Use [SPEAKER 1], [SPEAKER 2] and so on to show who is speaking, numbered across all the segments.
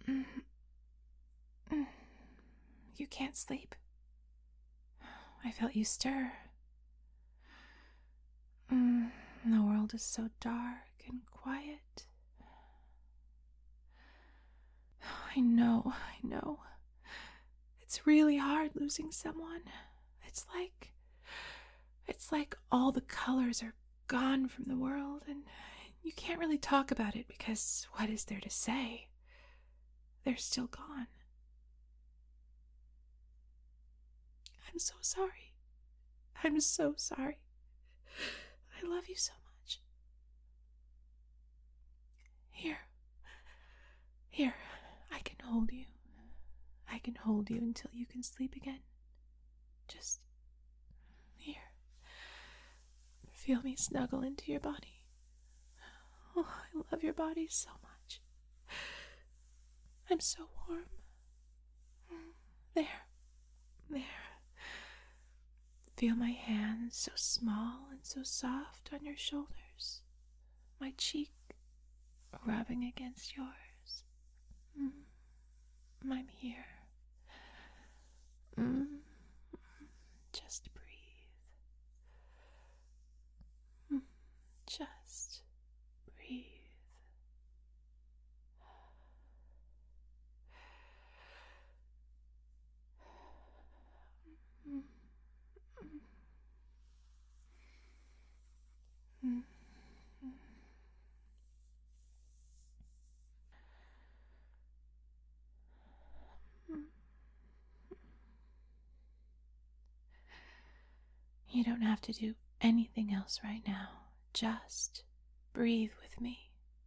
[SPEAKER 1] Mm, mm. You can't sleep. I felt you stir. The world is so dark and quiet. I know. It's really hard losing someone. It's like all the colors are gone from the world, and you can't really talk about it because what is there to say? They're still gone. I'm so sorry. I'm so sorry. I love you so much. Here, I can hold you. I can hold you until you can sleep again. Just here. Feel me snuggle into your body. Oh, I love your body so much. I'm so warm. There. Feel my hands so small and so soft on your shoulders. My cheek rubbing against yours. I'm here. Just breathe. Just breathe. You don't have to do anything else right now. Just breathe with me.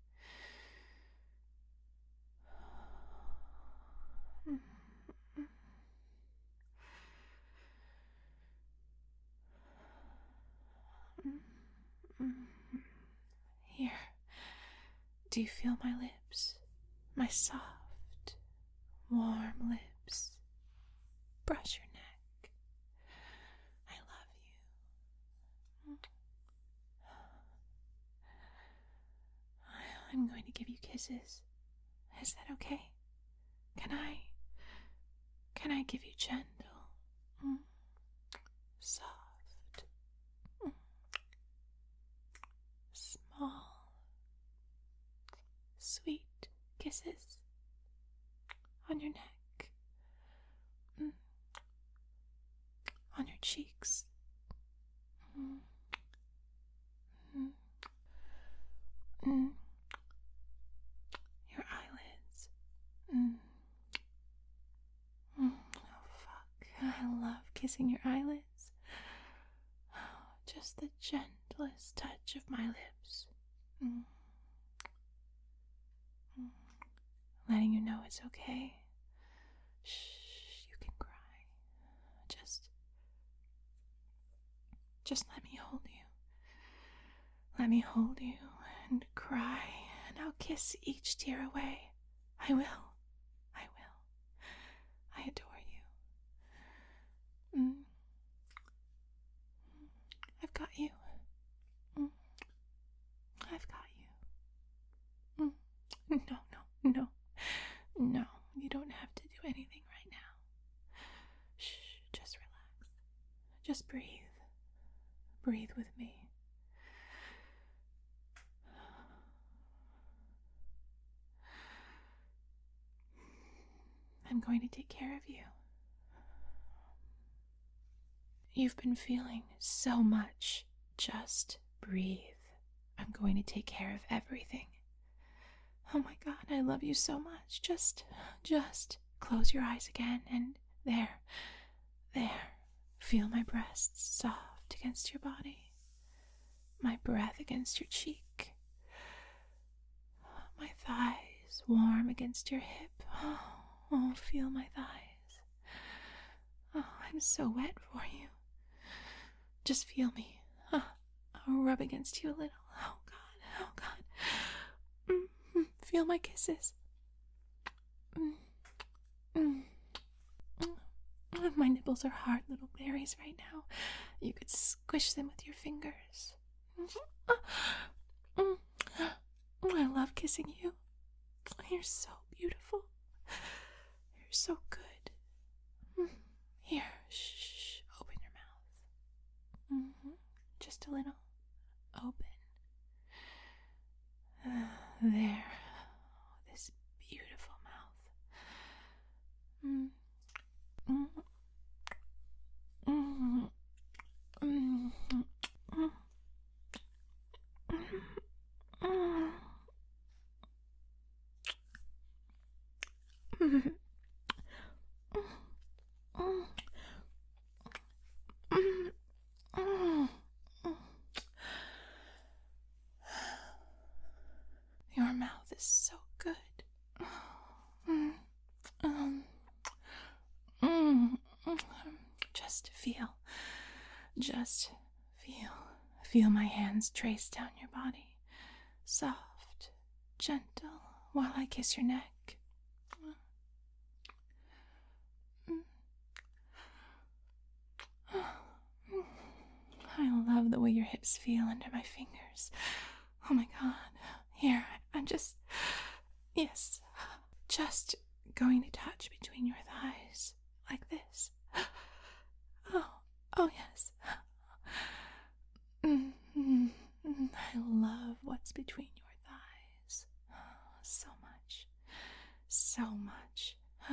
[SPEAKER 1] Here. Do you feel my lips? My soft, warm lips. Brush your neck. I love you. I'm going to give you kisses. Is that okay? Can I give you gentle, soft, small, sweet kisses on your neck, on your cheeks, your eyelids. Oh, fuck. I love kissing your eyelids. Just the gentlest touch of my lips. Letting you know it's okay. Shh, you can cry. Just let me hold you. Let me hold you and cry, and I'll kiss each tear away. I will. I adore you. I've got you. I've got you. No, you don't have to do anything right now. Shh, just relax. Just breathe. Breathe with me. I'm going to take care of you. You've been feeling so much. Just breathe. I'm going to take care of everything. Oh my God, I love you so much. Just close your eyes again, and there. Feel my breasts soft against your body. My breath against your cheek. My thighs warm against your hip. Oh, feel my thighs. Oh, I'm so wet for you. Just feel me. I'll rub against you a little. Oh God. Feel my kisses. My nipples are hard little berries right now. You could squish them with your fingers. I love kissing you. You're so beautiful. so good. Here, shh, open your mouth. Just a little. Open. There. This beautiful mouth. Your mouth is so good. Just feel. Just feel. Feel my hands trace down your body. Soft, gentle, while I kiss your neck. I love the way your hips feel under my fingers. Oh my God. Here, I'm just going to touch between your thighs, like this. Oh yes. I love what's between your thighs. So much.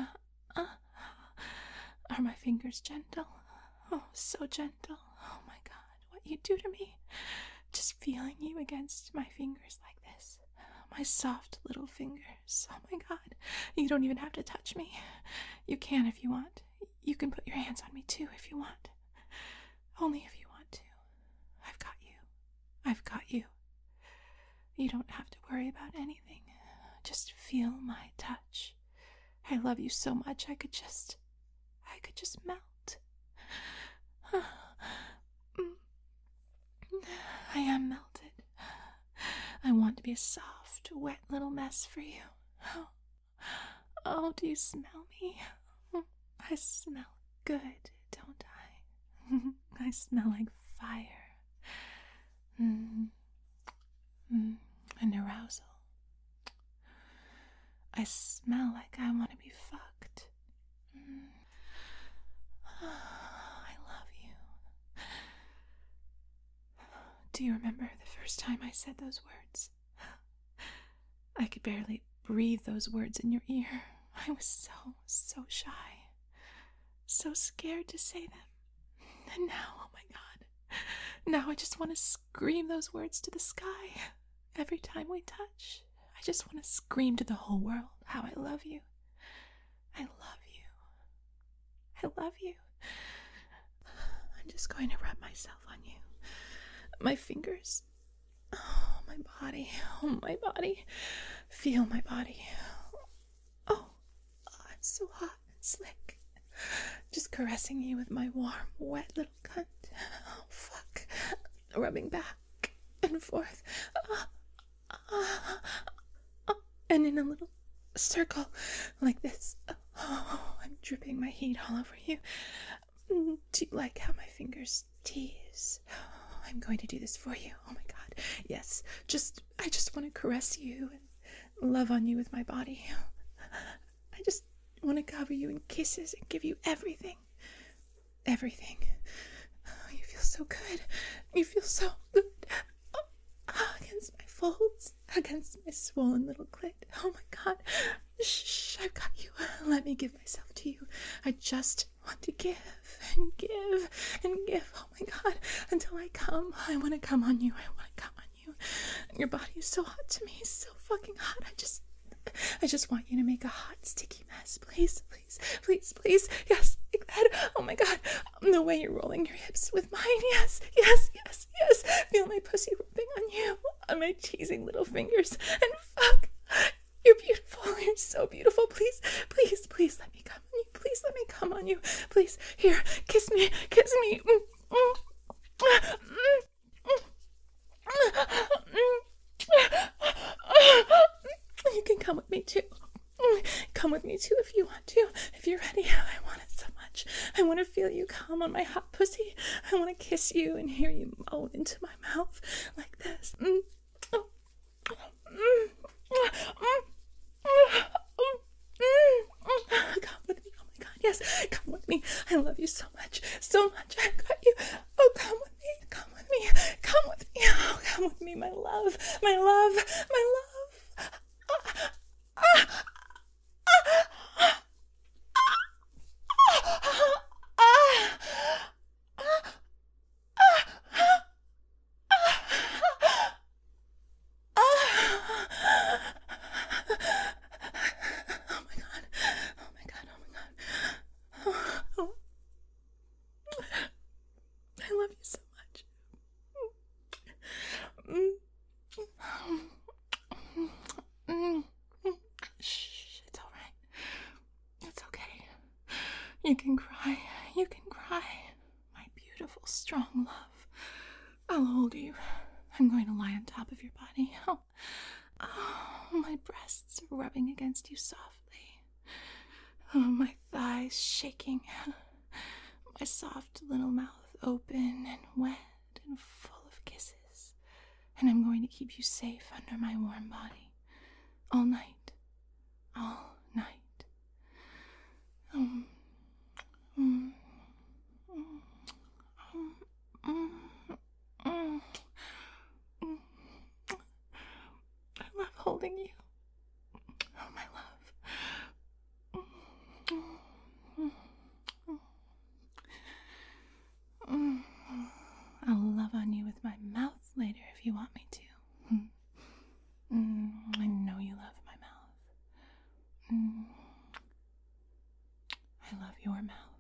[SPEAKER 1] Are my fingers gentle? Oh, so gentle. Oh my God, what you do to me. Just feeling you against my fingers like this. My soft little fingers. Oh my God. You don't even have to touch me. You can if you want. You can put your hands on me too if you want. Only if you want to. I've got you. I've got you. You don't have to worry about anything. Just feel my touch. I love you so much I could just melt. I am melted. I want to be a soft, wet little mess for you. Oh, do you smell me? I smell good, don't I? I smell like fire. And arousal. I smell like I want to be fucked. I love you. Do you remember the first time I said those words? I could barely breathe those words in your ear. I was so shy. So scared to say them. And now, oh my God. Now I just want to scream those words to the sky. Every time we touch, I just want to scream to the whole world how I love you. I love you. I love you. I'm just going to rub myself on you. My fingers. Oh, my body. Oh, my body. Feel my body. Oh, I'm so hot and slick. Just caressing you with my warm, wet little cunt. Oh, fuck. Rubbing back and forth. And in a little circle like this. Oh, I'm dripping my heat all over you. Do you like how my fingers tease? Oh, I'm going to do this for you. Oh my God. Yes. I just want to caress you and love on you with my body. I just want to cover you in kisses and give you everything. Everything. Oh, you feel so good. You feel so good. Against my folds, against my swollen little clit. Oh my God. Shh, I've got you. Let me give myself to you. I just want to give and give and give. Oh my God. Until I come. I want to come on you. I want to come on you. Your body is so hot to me. So fucking hot. I just want you to make a hot, sticky mess. Please, please, please, please. Yes, like that. Oh my God. The way you're rolling your hips with mine. Yes, yes, yes, yes. Feel my pussy rubbing on you, on my teasing little fingers. And fuck, you're beautiful. You're so beautiful. Please, please, please let me come on you. Please let me come on you. Please, here, kiss me, kiss me. You can come with me too. Come with me too if you want to. If you're ready, I want it so much. I want to feel you come on my hot pussy. I want to kiss you and hear you moan into my mouth like this. Come with with me. I love you so much, so much. I've got you. Oh, come with me, come with me, come with me. Oh, come with me, my love, my love, my love. Oh my god. Oh my god. Oh my god. Oh. I love you so much. Shh, it's all right. It's okay. You can cry. You can cry. My beautiful, strong love. I'll hold you. I'm going to lie on top of your body. Oh, my breasts rubbing against you softly. Oh, my thighs shaking. My soft little mouth open and wet and full of kisses. And I'm going to keep you safe under my warm body. All night. All night. I love holding you. Oh, my love. I'll love on you with my mouth later if you want me to. I know you love my mouth. I love your mouth.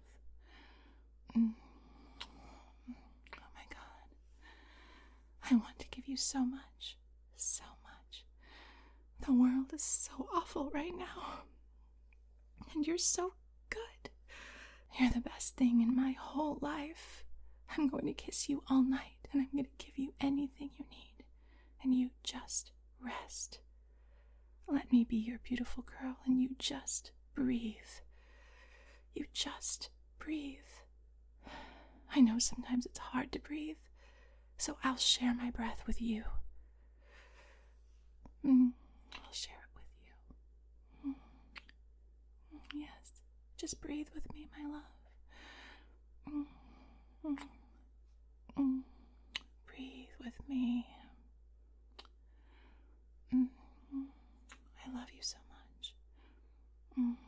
[SPEAKER 1] Oh my God. I want to give you so much. So much. The world is so awful right now. And you're so good. You're the best thing in my whole life. I'm going to kiss you all night, and I'm going to give you anything you need. And you just rest. Let me be your beautiful girl, and you just breathe. You just breathe. I know sometimes it's hard to breathe, so I'll share my breath with you. I'll share it with you. Yes, just breathe with me, my love. Breathe with me. I love you so much.